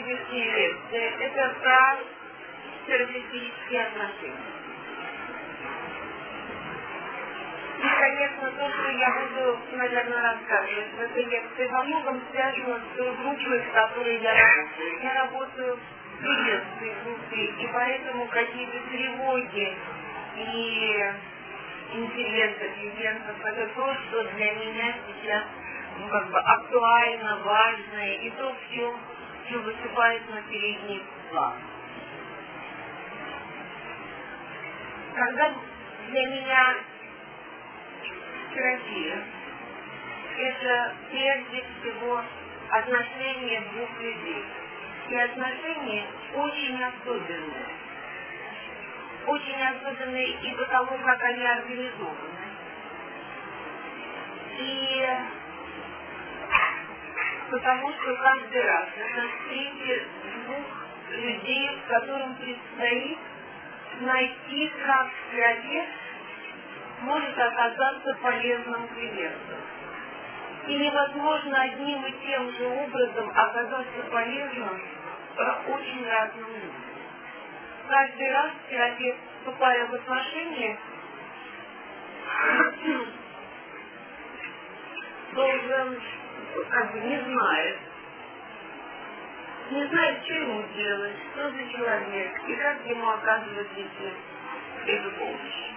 сегодняшняя лекция – это про терапевтические отношения. И, конечно, то, что я буду, наверное, рассказывать в этой лекции, во многом связано с той группой, с которой я работаю. Я работаю в клиентской группе, и поэтому какие-то тревоги и интересы клиентов – это то, что для меня сейчас актуально, важно, и то, что выступает на передний план. Когда для меня терапия – это прежде всего отношения двух людей. И отношения очень особенные. Очень особенные и потому, как они организованы. И потому что каждый раз это встреча двух людей, которым предстоит найти, как терапевт может оказаться полезным клиенту. И невозможно одним и тем же образом оказаться полезным очень разным людям. Каждый раз терапевт, вступая в отношения, должен, не знает, что ему делать, что за человек, и как ему оказывать эту помощь.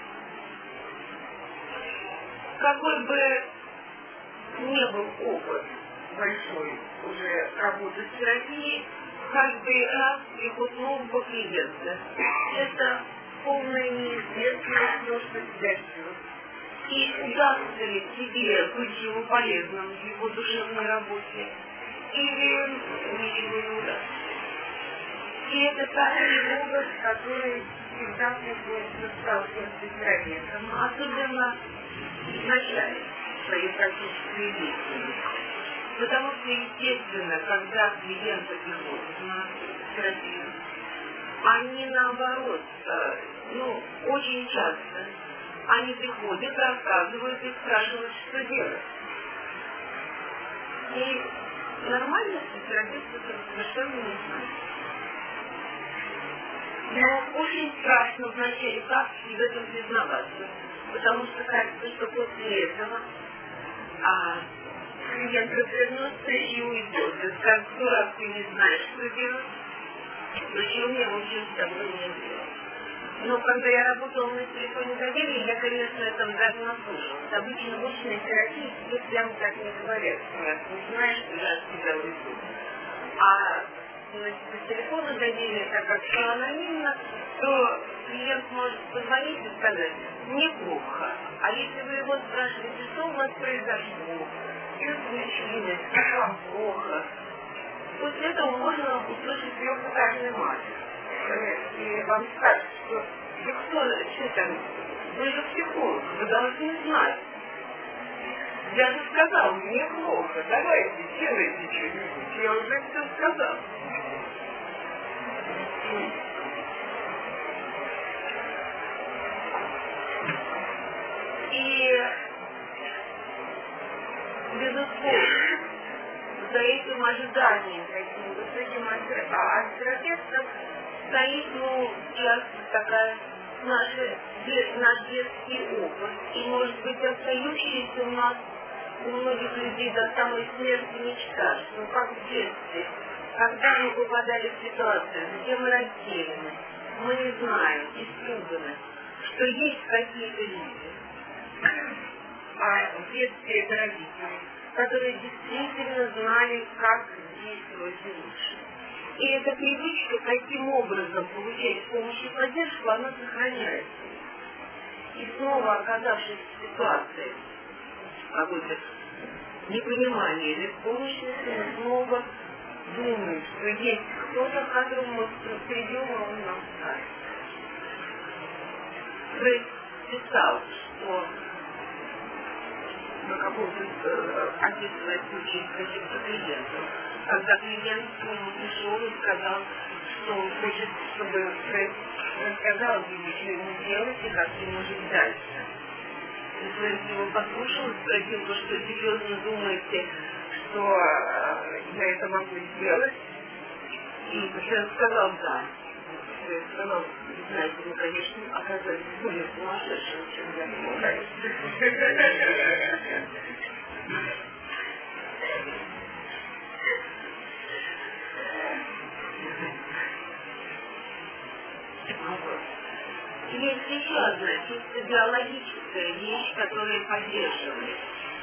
Какой бы ни был опыт большой уже работы с терапией, каждый раз приход нового клиента. Это полная неизвестность, что тебя ждет. И удастся ли тебе быть его полезным в его душевной работе, или ничего не удастся. И это такой опыт, который всегда приходится сталкиваться с терапевтом, особенно в начале своей практической деятельности. Потому что, естественно, когда клиенты приходят на терапию, они наоборот, очень часто они приходят, рассказывают и спрашивают, что делать. И нормально, что терапевт это совершенно не знает. Но очень страшно вначале как в этом признаваться, потому что кажется, что после этого клиент развернется и уйдет. И скажет, раз ты не знаешь, что делать, зачем я учусь с тобой не делать. Но когда я работала на телефоне доверия, я, конечно, этом даже наслушалась. Обычно в очной терапии тебе прямо так не говорят. Раз не знаешь, что я от тебя уйду. А на телефону доверия, так как все анонимно, то клиент может позвонить и сказать, неплохо. А если вы его спрашиваете, что у вас произошло, что случилось, как вам плохо, после этого можно услышать трехэтажный мат. И вам скажут, что вы что там, вы же психолог, вы должны знать. Я же сказал, мне плохо, давайте, делайте что-нибудь. Я уже все сказал. И, безусловно, за этим ожиданием таким высоким от терапевтов стоит, часто такая наш детский опыт. И, может быть, остающаяся у нас, у многих людей до самой смерти мечта, что как в детстве, когда мы попадали в ситуацию, где мы растеряны, мы не знаем, испуганы, что есть какие-то люди, в детстве это родители, которые действительно знали, как действовать лучше. И эта привычка, каким образом получать помощь и поддержку, она сохраняется. И снова оказавшись в ситуации какой-то непонимания или беспомощности, мы снова думаем, что есть кто-то, к которому мы придем, а он нам скажет. Фрейд писал, что на каком-то описывает случай с каким-то клиентом, когда клиент к нему пришел и сказал, что он хочет, чтобы Фрейд рассказал ему, что ему делать и как ему жить дальше. И Фрейд его послушал и спросил, вы что, серьезно думаете, что я это могу сделать? И пациент сказал «да». Пациент сказал, знаете, мы, конечно, оказались более сумасшедшими, чем я думала. Есть еще одна чисто биологическая вещь, которая поддерживает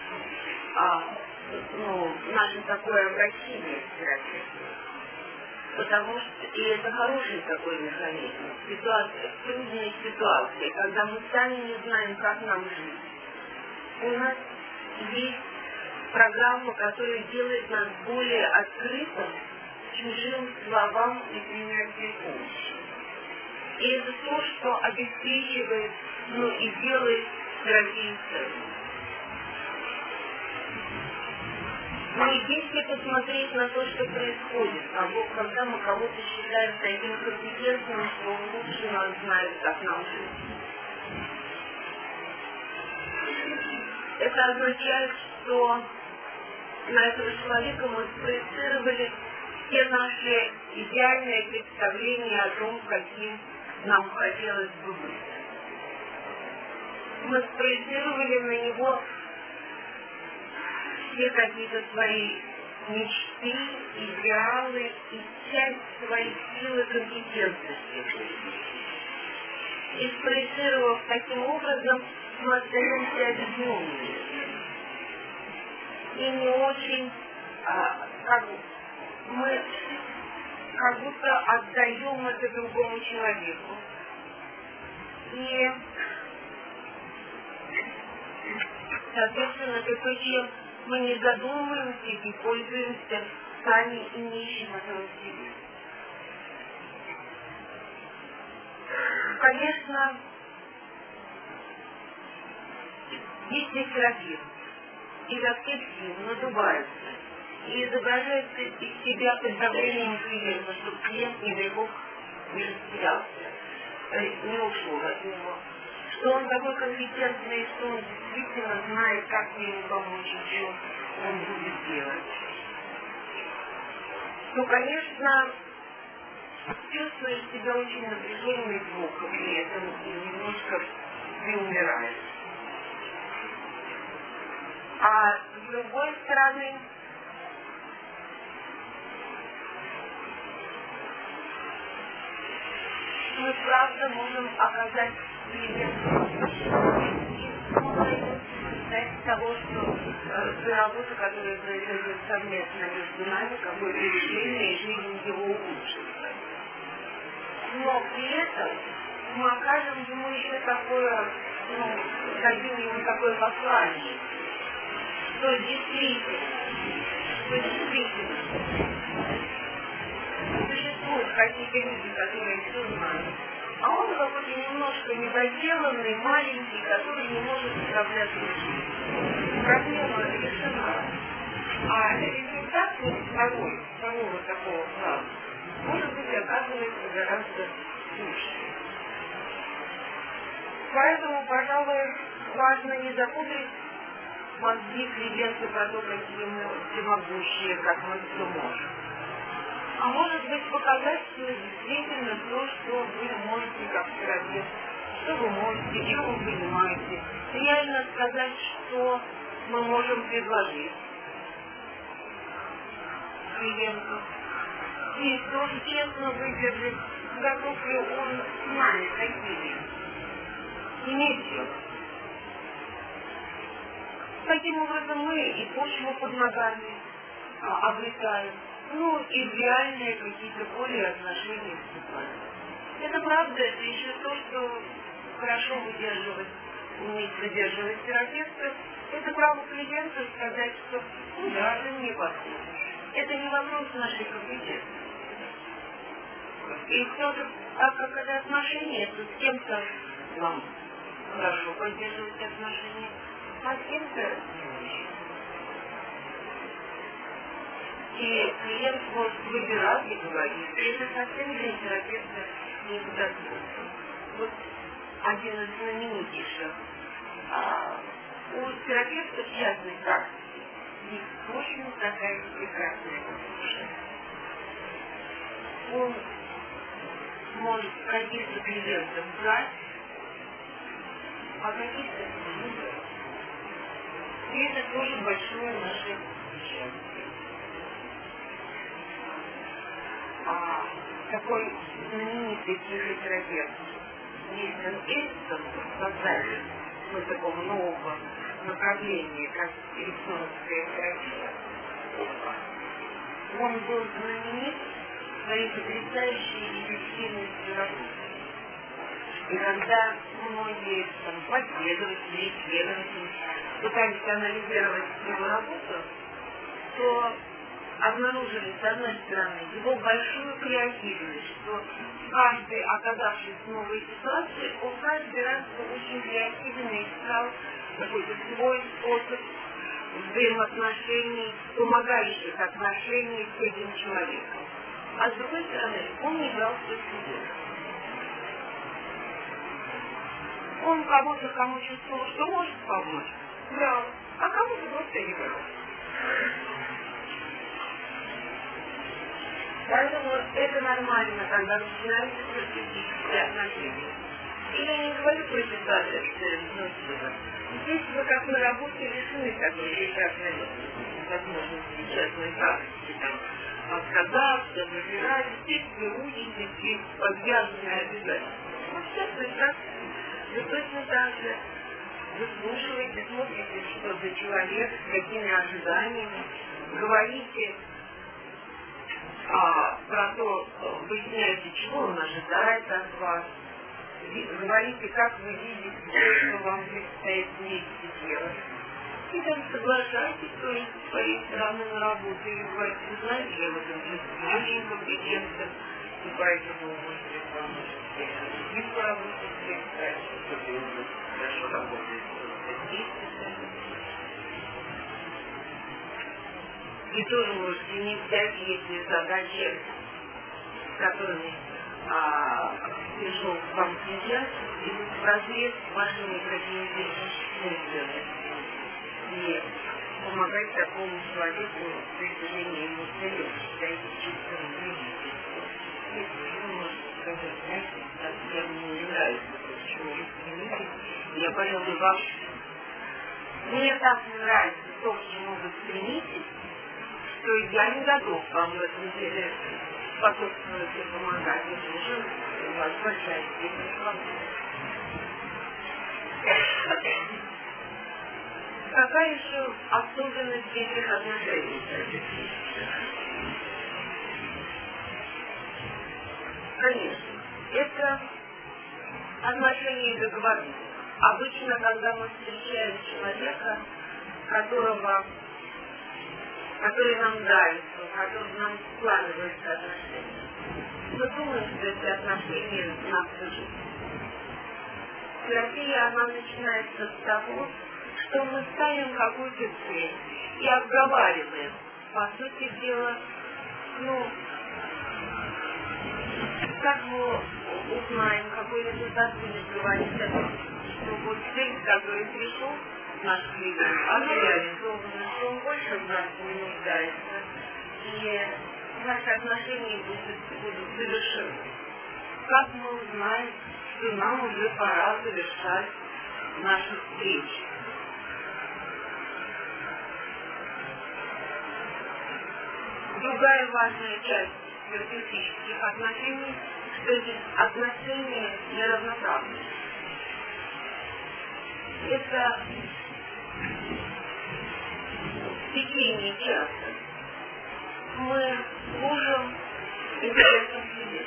наше такое обращение к терапии. Потому что, и это хороший такой механизм, трудные ситуации, когда мы сами не знаем, как нам жить. У нас есть программа, которая делает нас более открытым чужим словам и принятию помощи. И это то, что обеспечивает, и делает терапию ценной. Но если посмотреть на то, что происходит, когда мы кого-то считаем таким компетентным, что он лучше нас знает, как нам жить, это означает, что на этого человека мы спроецировали все наши идеальные представления о том, каким нам хотелось бы быть. Мы спроецировали на него все какие-то свои мечты, идеалы и часть своих сил и компетентности. И спроецировав таким образом, мы остаемся объединенными. И не очень, мы как будто отдаем это другому человеку. И, соответственно, это то, чем мы не задумываемся и пользуемся сами и не ищем этого в себе. Конечно, если терапевт изо надувается и изображает из себя под давлением клиента, чтобы клиент, не дай бог, не растерялся, не ушел от него, что он такой компетентный, что он действительно знает, как ему помочь и что он будет делать, то, конечно, чувствуешь себя очень напряженным и плохо при этом, и немножко приумираешь. А с другой стороны, мы правда можем оказать клиенту из того, что работа, которая произойдет совместно между нами, какое-то решение, и жизнь его улучшится. Но при этом мы окажем ему еще такое, дадим ему такое послание, что действительно существуют какие-то люди, которые все знают, а он какой-то немножко недоделанный, маленький, который не может справляться с жизнью. Проблема решена. А результат второго такого плана может быть, оказывается гораздо лучше. Поэтому, пожалуй, важно не запутать мозги клиенту про то, какие мы всемогущие, как мы все можем. А может быть, показать, что действительно то, что вы можете как терапевт, что вы можете, чем вы понимаете. Реально сказать, что мы можем предложить клиенту. И тоже честно выдержать, готов ли он с нами такими. И не делать. Таким образом мы и почву под ногами обретаем, и в реальные какие-то более отношения вступаем. Это правда, это еще то, что хорошо уметь выдерживать терапевта. Это право клиента сказать, что да, ты мне подходишь. Это не вопрос нашей компетенции. И кто-то, так как это отношения, то с кем-то вам хорошо поддерживать отношения, а с кем-то не очень. И клиент может выбирать и говорить. И это совсем для терапевта не безответственно. Вот один из знаменитейших. У терапевта в частной практике есть очень такая прекрасная послушная. он может каких-то клиентов брать, а каких-то не брать. И это тоже большое наше счастье. Такой знаменитый психотерапевт Мистер Эдисон, создатель такого нового направления, как электронная терапия, он был знаменит своей потрясающей эффективностью работы. И когда многие последователи, исследователи пытались анализировать его работу, то обнаружили, с одной стороны, его большую креативность, что каждый, оказавшись в новой ситуации, он каждый раз очень креативно искал какой-то свой способ взаимоотношений, помогающих отношений с этим человеком. А с другой стороны, он не брал все себе. Он кому-то, кому чувствовал, что может помочь, брал, а кому-то просто не брал. Поэтому это нормально, когда начинаются терапевтические отношения. И я не говорю про ситуацию экспериментного. Здесь вы, как мы работали, лишены такой прекрасной возможности частной практики, там, отказаться, выбирать, здесь вы учите, здесь подвязаны обязательства. Но в частной практике вы точно так же выслушиваете, смотрите, что за человек, с какими ожиданиями, говорите про то, выясняете, чего он ожидает от вас, говорите, как вы видите то, что вам предстоит вместе делать. И там соглашайтесь с своей стороны на работу и говорите, знаете, я в этом очень компетентен, и поэтому, может быть, вам не поработать, что-то уже хорошо работает с и тоже можете не взять, если задачи, с которыми пришел к вам сейчас, идут в разрез с вашими какими-то функциями. И помогать такому человеку с достижением ему цели, считайте чувством вредительства. Если вы можете сказать, знаете, мне не нравится то, к чему вы стремитесь, я, пожалуй, вам... Мне так не нравится то, к чему вы стремитесь, то я не готов вам в этом деле способствовать и помогать. Это уже у вас большая степень свободы. Какая еще особенность этих отношений? Конечно, это отношения договорных. Обычно, когда мы встречаем человека, который нам нравится, который нам складывается отношения, мы думаем, что эти отношения на всю жизнь. Терапия, она начинается с того, что мы ставим какую-то цель и обговариваем, по сути дела, как мы узнаем, какой результат будет говорить о том, что вот цель, к которой пришел наш клиент, она реализована, что он больше в нас не нуждается, и наши отношения будут завершены. Как мы узнаем, что нам уже пора завершать наши встречи? Другая важная часть терапевтических отношений, что эти отношения неравноправные. Это в течение часа мы служим интересам людей.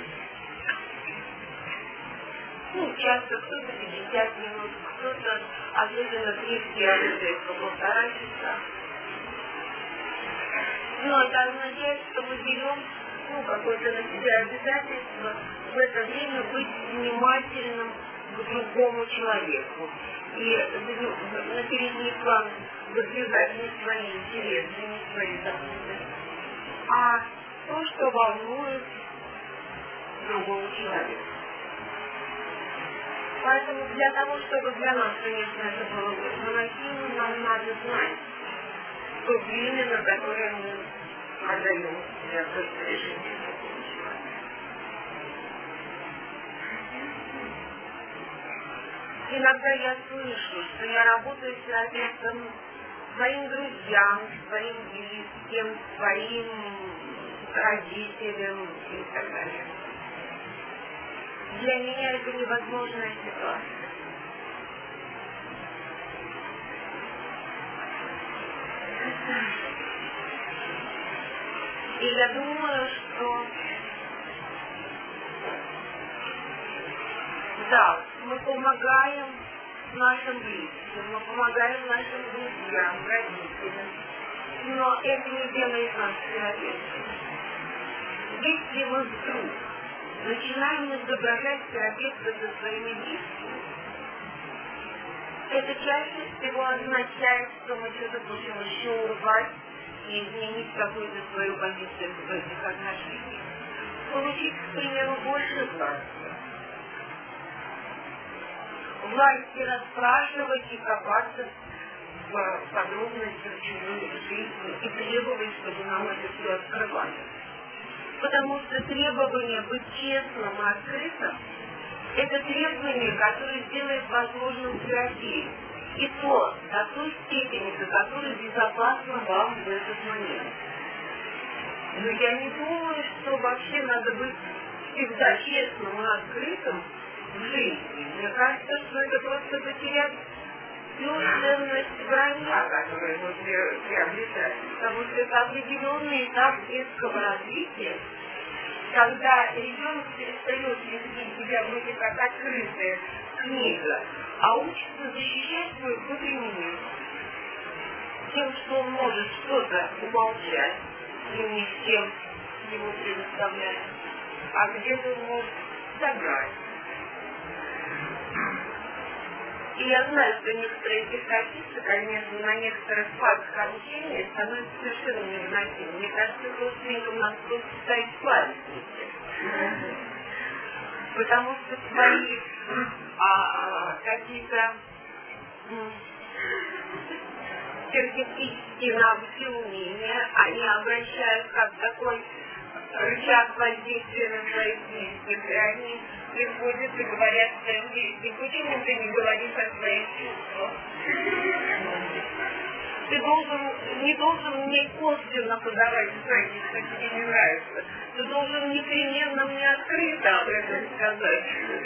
Часто кто-то 50 минут, кто-то особенно близкие работает по 1,5 часа. Но это означает, что мы берем какое-то на себя обязательство в это время быть внимательным к другому человеку. И на передний план выдвигать не свои интересы, не свои заботы, а то, что волнует другого человека. Поэтому для того, чтобы для нас, конечно, это было возможно, нам надо знать то время, на которое мы отдаем себя в распоряжение другого человека. Иногда я слышу, что я работаю терапевтом своим друзьям, своим близким, своим родителям и так далее. Для меня это невозможная ситуация. И я думаю, что да, мы помогаем нашим близким, мы помогаем нашим друзьям, родителям, но это не делает нас терапевтами. Если мы вдруг начинаем изображать терапевта со своими близкими, это чаще всего означает, что мы что-то будем еще урвать и изменить какую-то свою позицию в этих отношениях. Получить, к примеру, больше власти. Власти расспрашивать и копаться в подробностях чужой жизни и требовать, чтобы нам это все открывали. Потому что требование быть честным и открытым – это требование, которое сделает возможным терапию. И то до той степени, до которой безопасно вам в этот момент. Но я не думаю, что вообще надо быть всегда честным и открытым в жизни. Мне кажется, что это просто потерять всю ценность вранья, которую мы приобретаем. Потому что это определенный этап детского развития, когда ребенок перестает вести себя вроде как открытая книга, а учится защищать свой внутренний мир тем, что он может что-то умолчать, и не всем ему предоставлять, а где-то он может собрать. И я знаю, что некоторые психотерапевты, конечно, на некоторых фазах обучения становятся совершенно невыносимыми. Мне кажется, родственникам надо просто ставить памятники. Потому что свои какие-то терапевтические навыки, умения, они обращают как такой рычаг воздействия на своих близких, и они приходят и говорят своим близким: почему ты не говоришь о своих чувствах? Ты не должен мне косвенно подавать знаки, что тебе не нравится. Ты должен непременно мне открыто об этом сказать.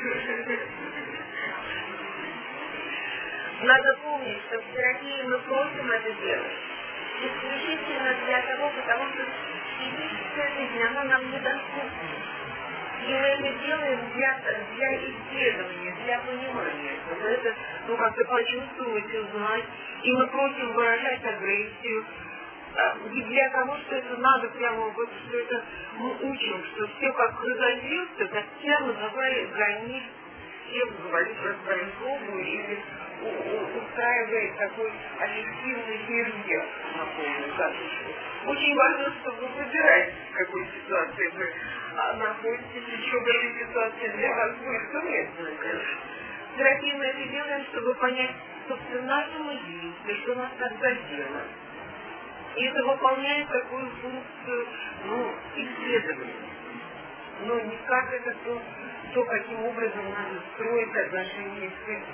Надо помнить, что в терапии мы просим это делать исключительно для того, потому что физическая жизнь, она нам недоступна. И мы это делаем для исследования, для понимания, чтобы это как-то почувствовать, узнать. И мы просим выражать агрессию. Не для того, что это надо прямо, вот что это мы учим, что все как разозлился, так прямо давай гранит, всем говорит про свою злобу или устраивает такой объективный фейерверк на полную карточку. Очень важно, чтобы вы выбираете, в какой ситуации вы находитесь, и что в этой ситуации для вас будет уместно. Терапию мы это делаем, чтобы понять, собственно, нашу мысль, что нас так задело. И это выполняет такую функцию, исследования. Но не как это то, каким образом надо строить отношения с этим.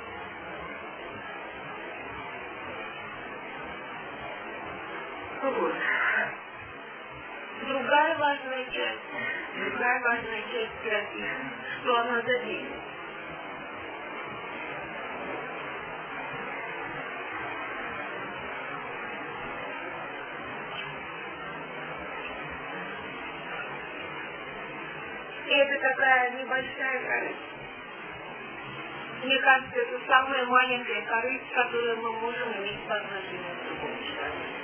Вот. Другая важная часть терапии, что она дает. И это такая небольшая корысть. Мне кажется, это самая маленькая корысть, которую мы можем иметь по отношению к другому человеку.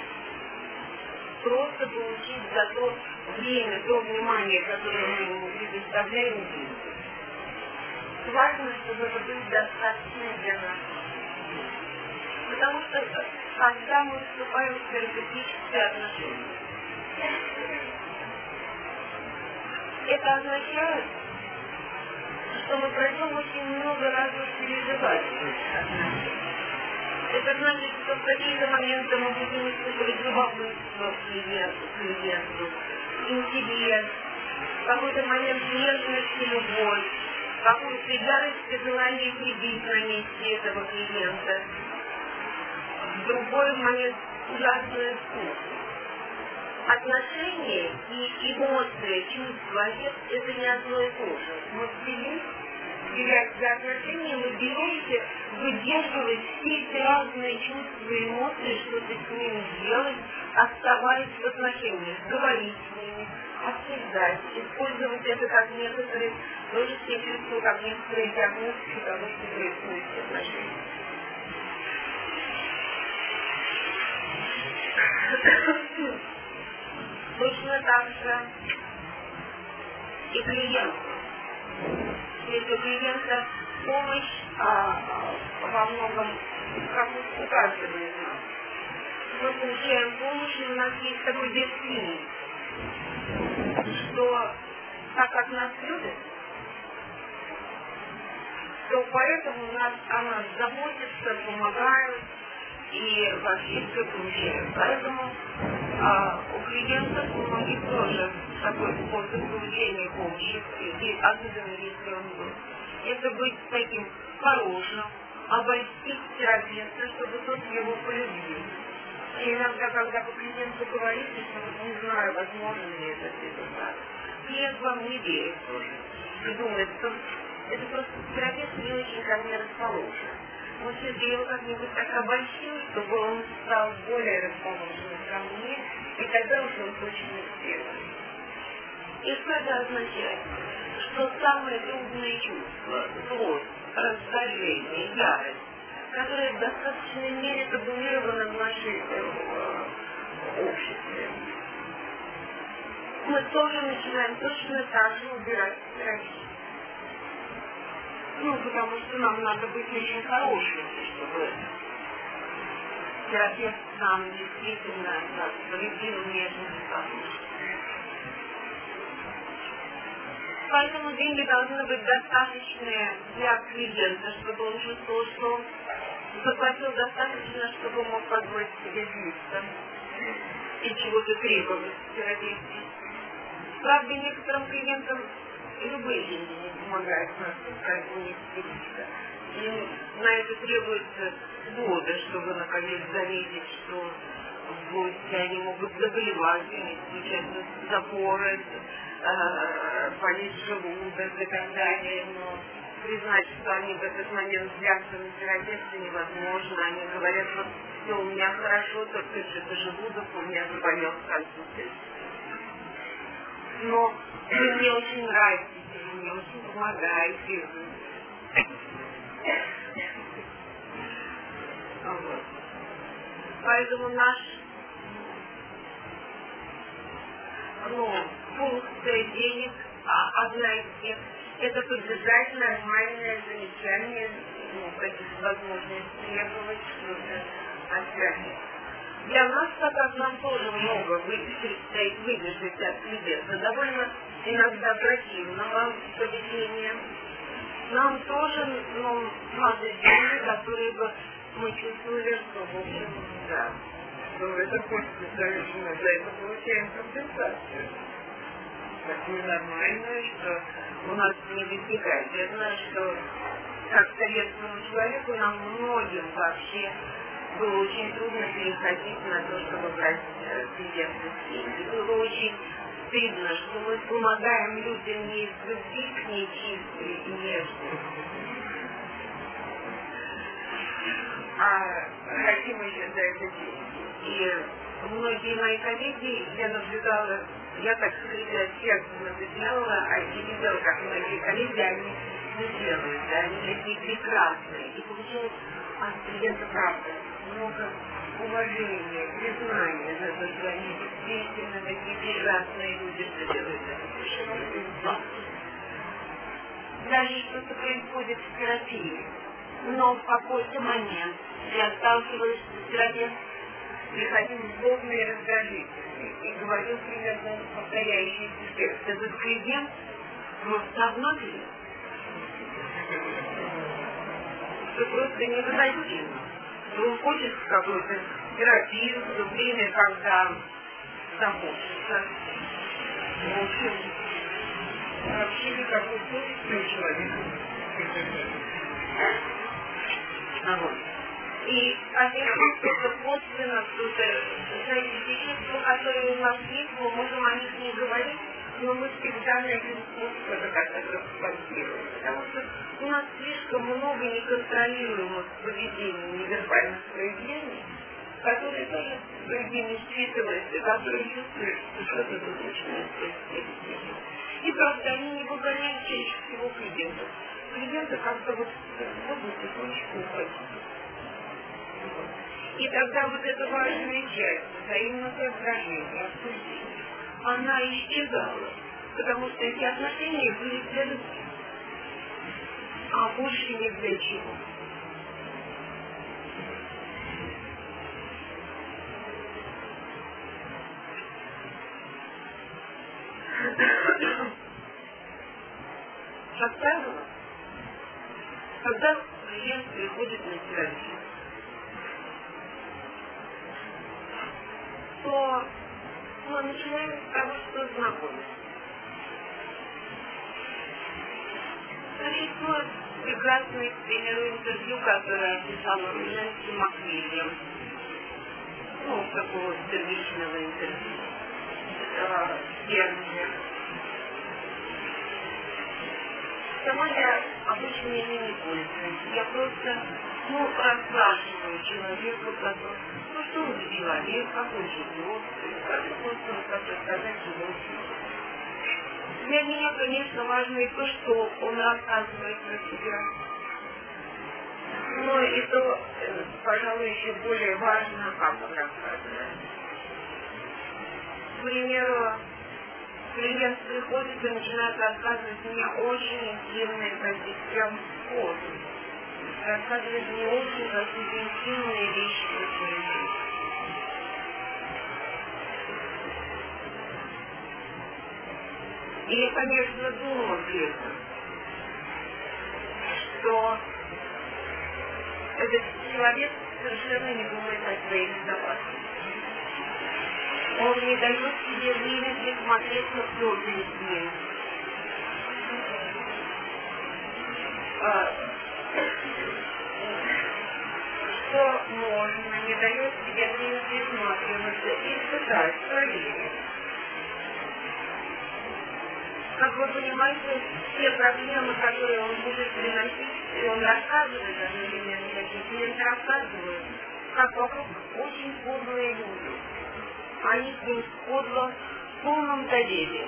Просто получить за то время, то внимание, которое мы ему предоставляем, деньги. Важно, чтобы это было достаточно для нас. Потому что когда мы вступаем в терапевтические отношения, это означает, что мы пройдем очень много разных переживаний. Это значит, что в какие-то моменты мы будем испытывать любопытство к клиенту, интерес, в какой-то момент нежность и любовь, какую-то ярость, желание прибить на месте этого клиента. В другой момент ужасное вкус. Отношения и эмоции, чувства, это не одно и то же. Вот терять за отношения, вы берете выдерживать все эти разные чувства и эмоции, что-то с ними делать, оставаясь в отношениях, говорить с ними, обсуждать, использовать это как некоторые, тоже все чувства, как некоторые диагностики того, что происходит в отношениях. Точно так же и клиент. Если у клиента помощь во многом, как у каждого из нас, мы получаем помощь, и у нас есть такой дефицит, что так как нас любят, то поэтому о нас заботятся, помогают и вообще все получают. Поэтому у клиентов у многих тоже такой способ получения помощи, и особенно если он был. Это быть таким хорошим, обольстить терапевта, чтобы тот его полюбил. И иногда, когда по клиенту говорите, что не знаю, возможно ли это результат, клиент вам не верит тоже. И думает, что это просто терапевт не очень ко мне расположен. Вот если его как-нибудь так обольщил, чтобы он стал более расположенным ко мне, и тогда уж он точно успел. И что это означает? Что самые трудные чувства, злость, раздражение, ярость, которые в достаточной мере табуированы в нашей обществе, мы тоже начинаем точно так же убирать в терапию. Потому что нам надо быть очень хорошими, чтобы терапевт нам действительно полюбил нежность послушать. Поэтому деньги должны быть достаточные для клиента, чтобы он чувствовал, что он заплатил достаточно, чтобы мог позволить себе злиться и чего-то требовать в терапевте. Правда, некоторым клиентам любые деньги не помогают, как у них риска. И на это требуется годы, чтобы наконец заметить, что в злости они могут заболевать, или случаются запоры, болит желудок и так далее, но признать, что они в этот момент злятся на терапевта невозможно. Они говорят, вот все у меня хорошо, только что-то желудок у меня заболел в конце. Но вы мне очень нравитесь, вы мне очень помогаете. Вот. Поэтому наш функция денег, одна из них, это поддержать нормальное замечание, каких-то возможностей требовать что-то от терапии. Для нас, так как нам тоже много предстоит выдержать от клиента, довольно иногда противного поведения, нам тоже надо деньги, которые бы мы чувствовали, что, в общем, да, что это хочется совершенно, за это получаем компенсацию. Такую нормальную, что у нас не возникает. Я знаю, что как советскому человеку нам многим вообще было очень трудно переходить на то, чтобы брать клиентов деньги. Было очень стыдно, что мы помогаем людям не из любви к ней чистой и нежной, а хотим еще за это деньги. И многие мои коллеги, я наблюдала, я, так сказать, от сердца это делала, а я видела, как многие коллеги, они не делают, да, они такие прекрасные. И получают от клиента правда много уважения, признания за то, что они действительно такие прекрасные люди, что делают это. Даже что-то происходит в терапии. Но в какой-то момент я сталкивалась с терапевтом, приходил злобный и раздражительный и говорил примерно повторяющий текст. Этот клиент просто обнаглел. Что просто невыносимо. Он хочет в какую-то терапию, в то время, когда закончится. В общем, вообще никакой совести у человека. И опять что-то подлинно, что-то, знаете, те чувства, которые у нас есть, мы можем о них не говорить, но мы всегда найдем способ это как-то спонсировать. Потому что у нас слишком много неконтролируемых поведений, невербальных проявлений, которые тоже другими считываются, которые чувствуют, что что-то тут начинает происходить. И правда, они не выгоняют чаще всего клиентов. Клиенты как-то вот потихонечку уходят. И тогда вот эта важная часть, взаимного раздражения, обсуждения, она исчезала, потому что эти отношения были для любви, а больше ни для чего. Как правило, когда клиент приходит на терапию, то мы начинаем с того, что знакомимся. Существует прекрасный, к примеру, интервью, которое описала Нэнси МакВильямс. Такого первичного интервью. Первое. Сама я обычно ими не пользуюсь. Я просто, расспрашиваю человека про то, что он за человек, как он живет, как рассказать его жизнь. Для меня, конечно, важно и то, что он рассказывает про себя. Но и то, пожалуй, еще более важно, как он рассказывает. К примеру, клиент приходит и начинает рассказывать мне очень интимные какие-то прям коды. Рассказывает мне очень какие-то интимные вещи про свою жизнь. И я, конечно, думаю где-то, что этот человек совершенно не думает о своей безопасности. Он не дает себе времени смотреть на все перед ним. Что можно, не дает себе времени присматриваться и испытать, проверить. Как вы понимаете, все проблемы, которые он будет приносить, и он рассказывает одновременно, такие клиенты рассказывают, как вокруг очень подлые люди. Они с ним подло в полном доверии.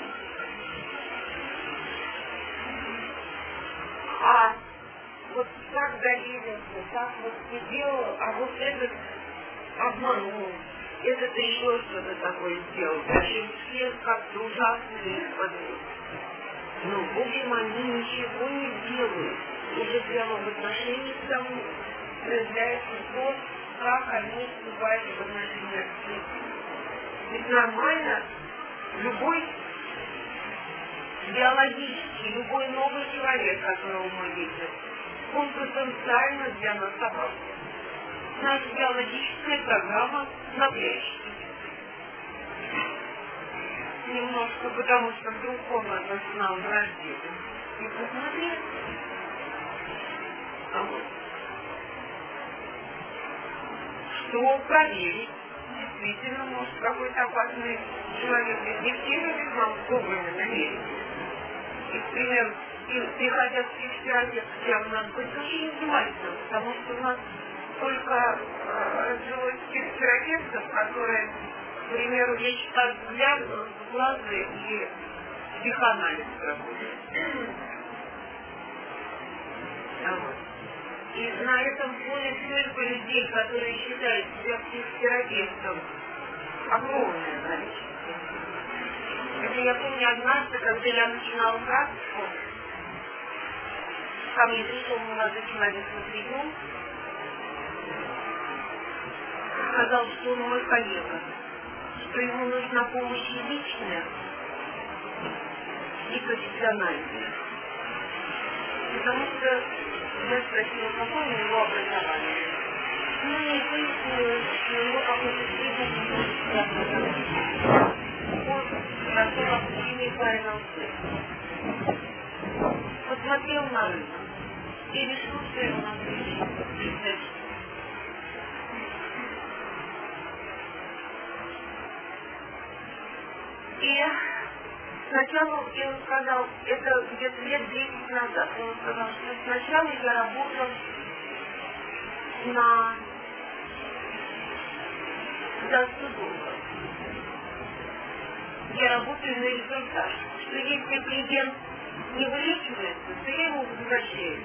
А вот так доверился, так вот сидел, а вот этот обманул, этот еще что-то такое сделал. Вообще все как-то ужасно их подвели. Но, в общем, они ничего не делают. Уже прямо в отношении к тому проявляется то, как они вступают в отношения к людям. Ведь нормально любой биологический, любой новый человек, которого мы видим, он потенциально для нас опасен. Наша биологическая программа напрячется. Немножко, потому что вдруг он это с нам враждебен. И посмотреть. Что проверить. Действительно, может, какой-то опасный человек инъектирует нам добрыми намерениями. И, к примеру, приходя к психотерапевту, надо быть очень внимательным, потому что у нас только развелось психотерапевтов, которые, к примеру, я читаю взгляд в глаза и психоанализ проводят. И на этом фоне столько людей, которые считают себя психотерапевтом, огромное количество. Это я помню однажды, когда я начинала практику, ко мне пришел молодой человек на прием, сказал, что он мой коллега, что ему нужна помощь и личная, и профессиональная. Потому что я спросила, какое у него образование. Ну, и выяснилось, что у него какой-то средний. прошел обучение по НЛП. Посмотрел на рынок и решил, что его надо лечить. И сначала он сказал, это где-то лет 10 назад, он сказал, что сначала я работал за 100 долларов. Я работаю на результат, что если клиент не вылечивается, то я его возвращаю.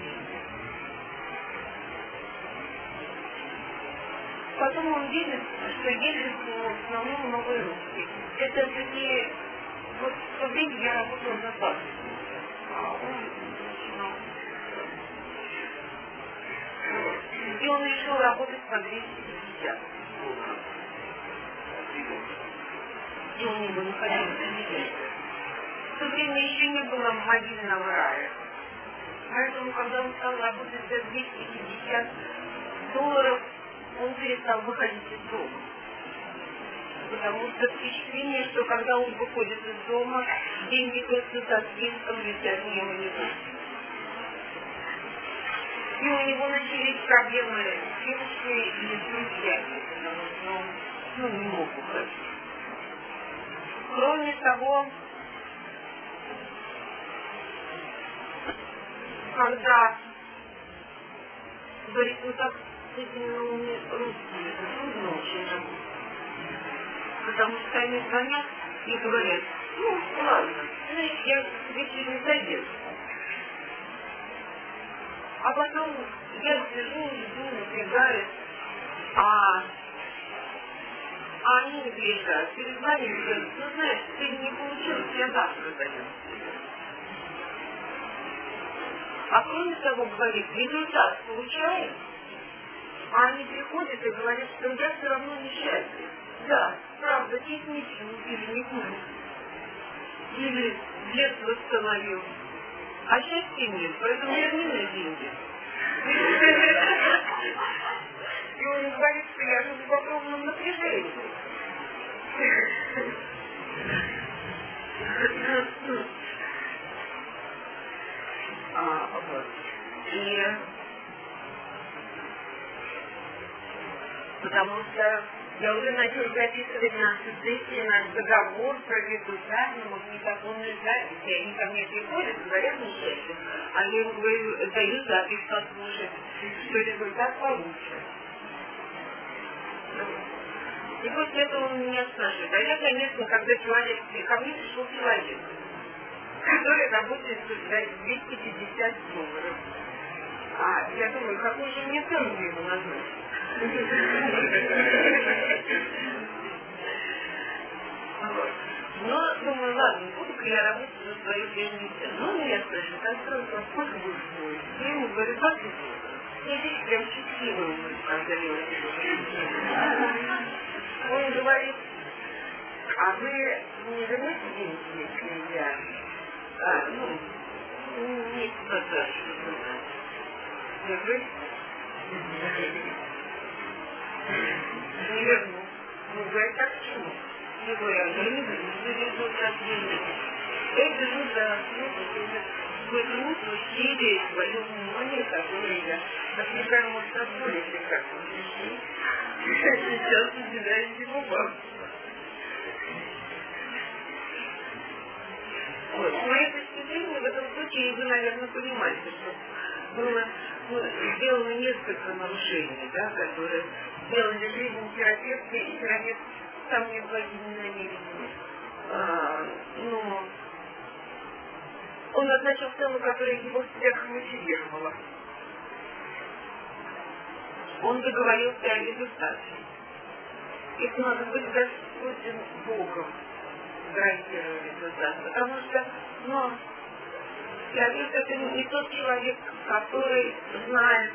Потом он видит, что ездит в основном новые русские. Это такие... Вот в то время я работала на базе. А он начинал... И он решил работать по 250 долларов. И у него не хотел сидеть. В то время еще не было мобильного рая. Поэтому, когда он стал работать за 250 долларов, он перестал выходить из дома. Потому что впечатление, что когда он выходит из дома, деньги просто со свинком летят мимо него. И у него начались проблемы с девушкой и с друзьями, потому что он не мог уходить. Кроме того, когда говорит, ну так с этими новыми русскими, это трудно очень работать. Потому что они звонят и говорят, ну ладно, знаешь, я тебе сегодня заеду. А потом я сижу, жду, напрягаюсь, а они не приезжают, перезвонят и говорят, ну знаешь, ты не получилось, я завтра заеду. А кроме того, говорит, результат получаем, а они приходят и говорят, что я все равно несчастлив. Да, правда, технично или не знаю. Или лет восстановил. А счастья нет, поэтому верни мне деньги. И он говорит, что я живу в огромном напряжении. Вот. И потому что я уже начала записывать наши сессии, наш договор про результат, на магнитофонную запись. И они ко мне приходят, говорят несчастье. А я им говорю, даю запись послушать, что результат получше. И после этого он меня спрашивает. А я, конечно, когда человек, ко мне пришел человек, который работает за 250 долларов. А я думаю, какую же мне цену ему назначить? Но, думаю, ладно, буду-ка я работать за свою прежнюю цену. Ну, меня спрашивают, а сколько будет стоить? Я ему говорю, 20 долларов. Я здесь прям счастливый озарилась. Он говорит, а вы не вернете деньги, если я... Нет, что-то. Я говорю, не верну. Ну, говорит, так почему? Я говорю, я не буду, я везу за деньги. Я везу за какую-то серию свое внимание, которое я отвлекаю, может, от более прекрасных вещей. Сейчас собираюсь его бабу. Вот. Мое впечатление в этом случае, вы, наверное, понимаете, что было сделано несколько нарушений, да, которые сделали жизнь терапевта, и терапевт сам не благими намерениями. Но он назначил цену, которая его сверхмотивировала. Он договорился о результате. И надо быть Господем Богом гарантировать результат. Потому что, терапевт это не тот человек, который знает,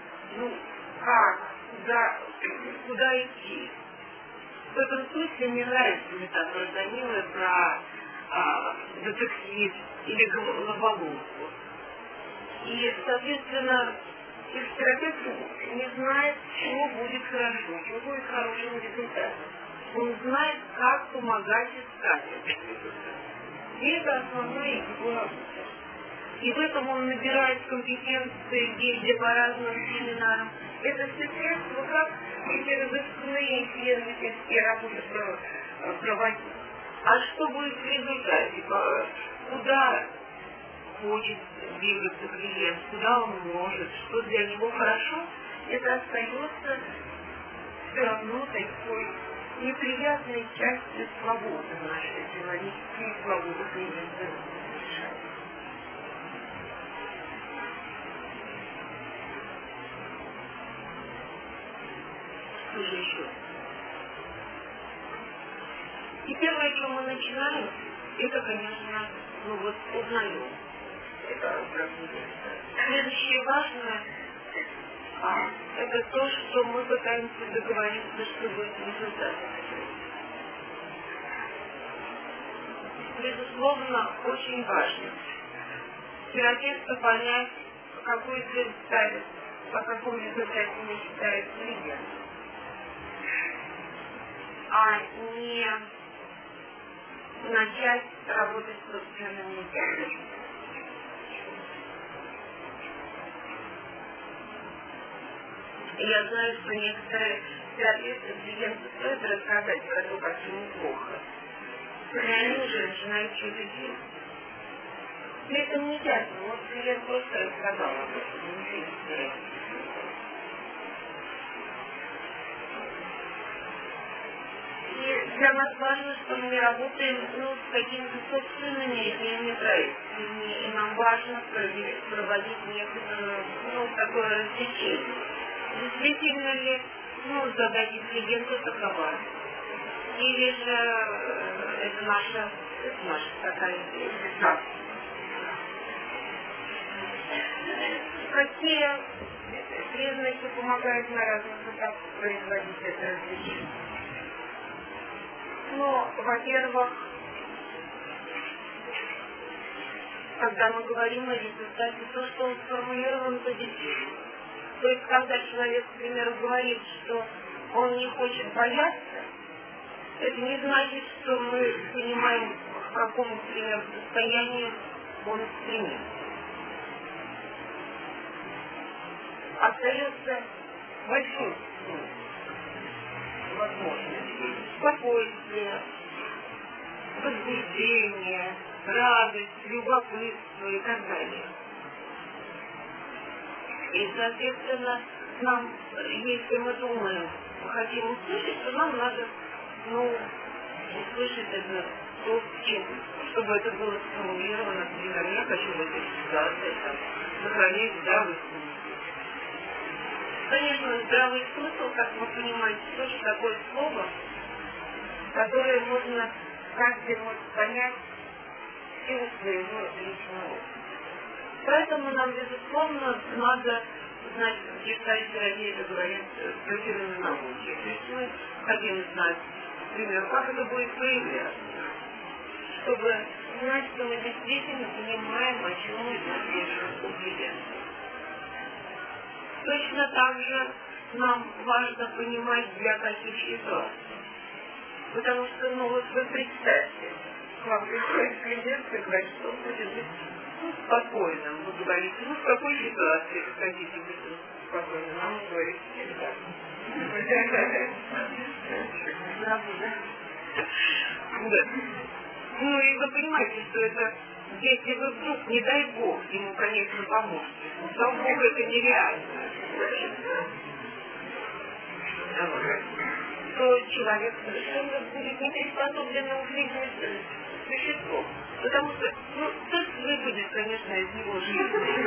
как, куда идти. В этом смысле мне нравится метафора Данилы про детектив или головоломку. И, соответственно, психотерапевт не знает, чего будет хорошо, чего будет хорошим результатом. Он знает, как помогать искать это. И это основное его работа. И в этом он набирает компетенции, ездя по разным семинарам. Это все средства, как эти разыскные исследовательские работы проводить. А что будет в результате? Куда хочет двигаться клиент, куда он может, что для него хорошо, это остается все равно такой неприятной частью свободы нашей человеческой, свободы клиента. Что же еще? И первое, о чем мы начинаем, это, конечно, узнаем. Это следующее важное, это то, что мы пытаемся договориться, что будет результат. Безусловно, очень важно терапевту понять, какой цель ставит, по какому результате мечтает клиент, а не начать работать с собственными методами. Я знаю, что некоторые терапевты клиенту стоит рассказать про то, как ему плохо. И они уже начинают что-то делать. При этом не ясно, вот клиент просто рассказал об этом. И для нас важно, что мы не работаем с какими-то собственными идеями проектами. И нам важно проводить некоторое такое рассечение. Действительно ли задача клиента такова? Или же это наша такая идея? Какие признаки помогают на разных этапах производить это различие? Во-первых, когда мы говорим о результате, то, что он сформулирован позитивно. То есть, когда человек, к примеру, говорит, что он не хочет бояться, это не значит, что мы понимаем, в каком, например, состоянии он стремится. Остается большой возможности спокойствие, возбуждение, радость, любопытство и так далее. И, соответственно, нам, если мы думаем, хотим услышать, то нам надо, услышать это, чтобы это было сформулировано, например, я хочу в этой ситуации сохранять здравый смысл. Конечно, здравый смысл, как вы понимаете, тоже такое слово, которое можно каждый может понять в силу своего личного опыта. Поэтому нам, безусловно, надо знать, где терапия, это говорит, профильную науку. То есть мы хотим знать, например, как это будет проявляться, чтобы знать, что мы действительно понимаем, о чем мы спрашиваем у клиента. Точно так же нам важно понимать, для каких ситуаций. Потому что, вы представьте, к вам приходит клиент и говорит, что он будет быть спокойным. Вы говорите, в какой ситуации вы хотите быть спокойным? А он говорит, всегда. И вы понимаете, что это, если вы вдруг, не дай Бог, ему, конечно, поможете. Слава Богу, это нереально. То человек совершенно будет неприспособленным к жизни существом. Потому что, тут выпадет, конечно, из него жизнь.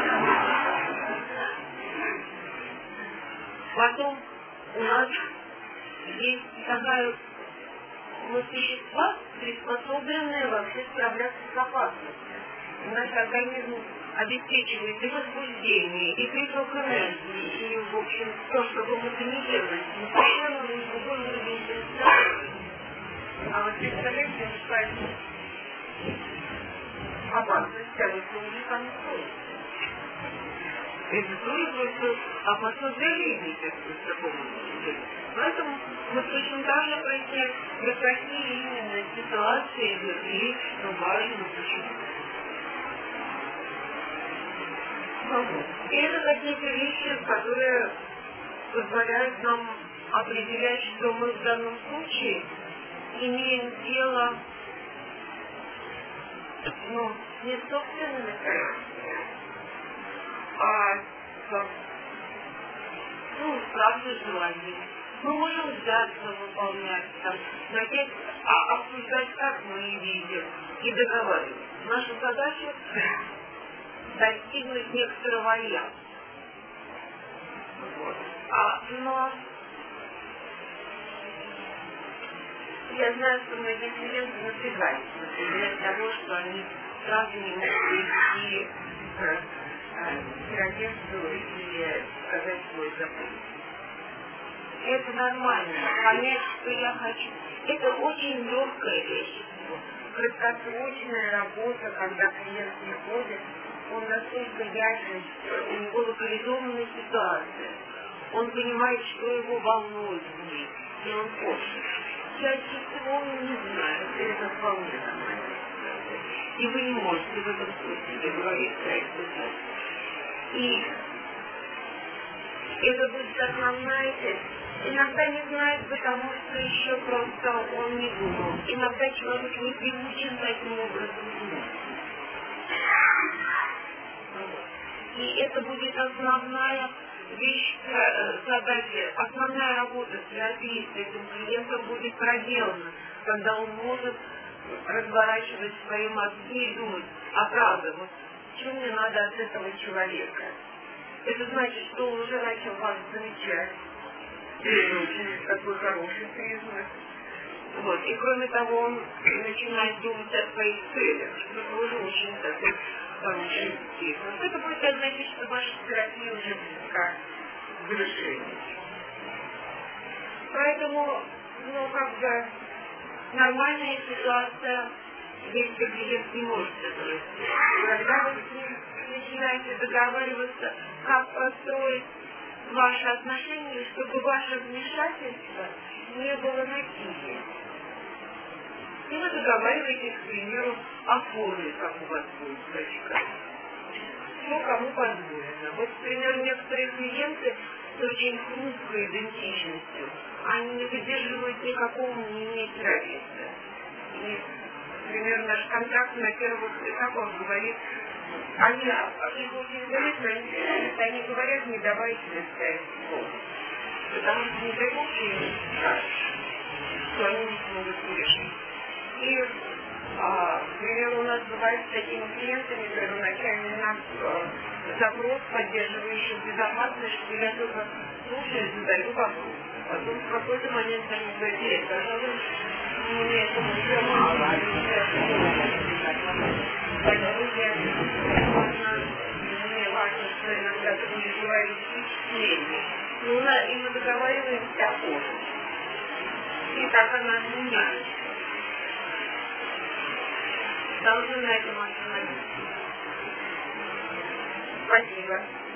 Потом у нас есть такая существа, приспособленные вообще справляться с опасностью. Наш организм обеспечивает и возбуждение, и приток энергии, и, в общем, то, что вы модернизировали, совершенно на другой уровень представления. А вот представляете, что опасность, а вы уже там находитесь. Это тоже просто опасно для жизни в таком случае. Поэтому мы точно так же пройти до какие именно ситуации и что важно, почему. И это какие-то вещи, которые позволяют нам определять, что мы в данном случае имеем дело, не с собственными характерами, а с правдой желаний. Мы можем взяться, выполнять, начать обсуждать, как мы видим, и договариваться. Наша задача достигнуть некоторого альянса. Но я знаю, что многие клиенты напрягаются, например, того, что они сразу не могут прийти к терапевту или сказать свой запрос. Это нормально. Понять, что я хочу. Это очень легкая вещь. Краткосрочная работа, когда клиент приходит, он настолько ясен, у него локализованная ситуация. Он понимает, что его волнует в ней, и он хочет. Чаще всего он не знает, это вполне нормально. И вы не можете в этом случае говорить про это. И это будет основная часть. Иногда не знает, потому что еще просто он не думал. Иногда человек не приучен таким образом думать. И это будет основная вещь, задача, основная работа терапии с этим клиентом будет проделана, когда он может разворачивать свои мозги и думать, а правда, вот что мне надо от этого человека? Это значит, что он уже начал вас замечать. Это очень такой хороший признак. И кроме того, он начинает думать о своих целях, что тоже очень такой хороший признак. Это будет означать, что ваша терапия уже близка к завершению. Поэтому, нормальная ситуация, если клиент не может этого сделать. Когда вы с ним начинаете договариваться, как построить ваши отношения, чтобы ваше вмешательство не было насилием. И вы договариваетесь, к примеру, о форме, как у вас будет прочитать. Что кому позволено. Вот, например, некоторые клиенты с очень хрупкой идентичностью, они не выдерживают никакого мнения терапевта. И, например, наш контракт на первых этапах говорит, они очень заметно, они говорят, не давайте ставить слово. Потому что не дай бог, что они не смогут решить. И, например, у нас бывает с такими клиентами первоначально у нас запрос, поддерживающий безопасность, что я только слушаю, задаю вопрос. Потом в какой-то момент они говорят, нет, пожалуй, мне это уже мало, мне важно, что иногда ты будешь говорить впечатление. И мы договариваемся о форме. И так она меняется. Должны на этом остановиться. Спасибо.